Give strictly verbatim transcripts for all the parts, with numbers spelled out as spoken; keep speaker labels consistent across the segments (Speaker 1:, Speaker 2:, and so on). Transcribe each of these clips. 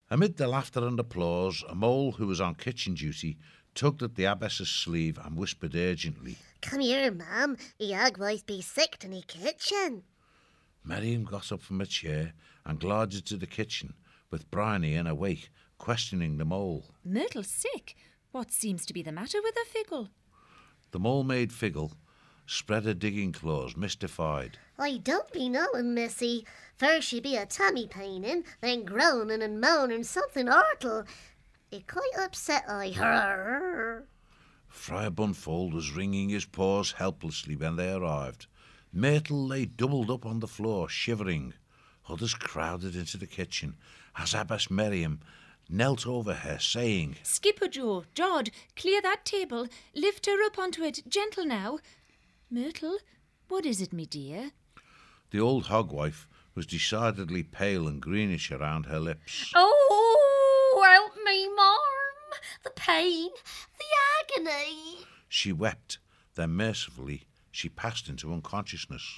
Speaker 1: Amid the laughter and applause, a mole who was on kitchen duty tugged at the abbess's sleeve and whispered urgently,
Speaker 2: "Come here, ma'am. The hogwife be sick in the kitchen."
Speaker 1: Miriam got up from her chair and glided to the kitchen, with Bryony in her wake, questioning the mole.
Speaker 3: "Myrtle sick? What seems to be the matter with her, Figgle?"
Speaker 1: The mole-maid Figgle spread her digging claws, mystified.
Speaker 2: "I don't be knowing, missy. First she be a tummy paining, then groaning and moaning something hortal. It quite upset I her."
Speaker 1: Friar Bunfold was wringing his paws helplessly when they arrived. Myrtle lay doubled up on the floor, shivering. Others crowded into the kitchen as Abbess Miriam knelt over her, saying,
Speaker 3: "Skipper Joe, Jod, clear that table. Lift her up onto it. Gentle now. Myrtle, what is it, me dear?"
Speaker 1: The old hogwife was decidedly pale and greenish around her lips.
Speaker 2: "Oh, help me, marm. The pain, the agony."
Speaker 1: She wept, then mercifully she passed into unconsciousness.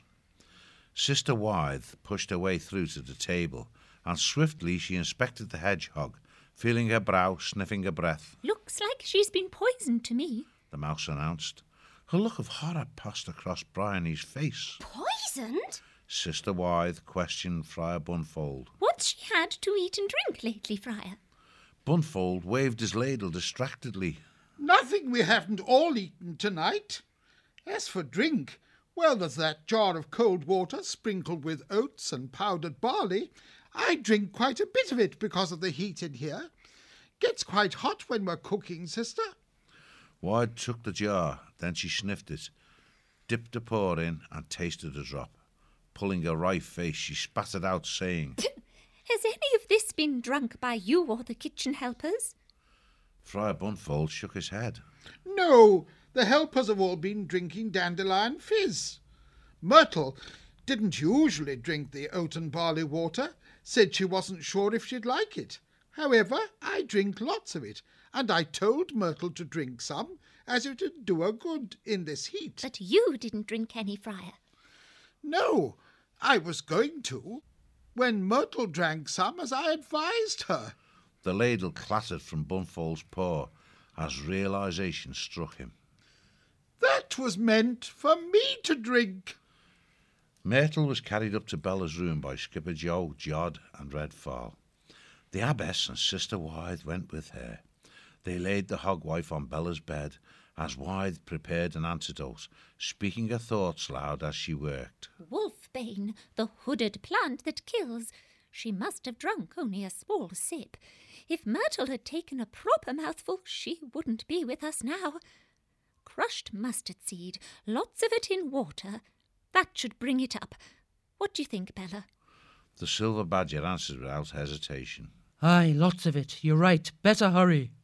Speaker 1: Sister Wythe pushed her way through to the table, and swiftly she inspected the hedgehog, feeling her brow, sniffing her breath.
Speaker 3: "Looks like she's been poisoned to me,"
Speaker 1: the mouse announced. A look of horror passed across Bryony's face.
Speaker 2: "Poisoned?"
Speaker 1: Sister Wythe questioned Friar Bunfold.
Speaker 3: "What's she had to eat and drink lately, Friar?"
Speaker 1: Bunfold waved his ladle distractedly.
Speaker 4: "Nothing we haven't all eaten tonight. As for drink, well, there's that jar of cold water sprinkled with oats and powdered barley. I drink quite a bit of it because of the heat in here. Gets quite hot when we're cooking, sister."
Speaker 1: Wythe took the jar, then she sniffed it, dipped a paw in and tasted a drop. Pulling a wry face, she spat it out, saying,
Speaker 3: "Has any of this been drunk by you or the kitchen helpers?"
Speaker 1: Friar Bunfold shook his head.
Speaker 4: "No, the helpers have all been drinking dandelion fizz. Myrtle didn't usually drink the oat and barley water, said she wasn't sure if she'd like it. However, I drink lots of it, and I told Myrtle to drink some, as it would do her good in this heat."
Speaker 3: "But you didn't drink any, Friar."
Speaker 4: "No, I was going to, when Myrtle drank some as I advised her."
Speaker 1: The ladle clattered from Bunfold's paw as realisation struck him.
Speaker 4: "That was meant for me to drink."
Speaker 1: Myrtle was carried up to Bella's room by Skipper Joe, Jod and Redfall. The abbess and Sister Wythe went with her. They laid the hogwife on Bella's bed as Wythe prepared an antidote, speaking her thoughts loud as she worked.
Speaker 3: "Wolfbane, the hooded plant that kills. She must have drunk only a small sip. If Myrtle had taken a proper mouthful, she wouldn't be with us now. Crushed mustard seed, lots of it in water. That should bring it up. What do you think, Bella?"
Speaker 1: The silver badger answered without hesitation.
Speaker 5: "Aye, lots of it. You're right. Better hurry."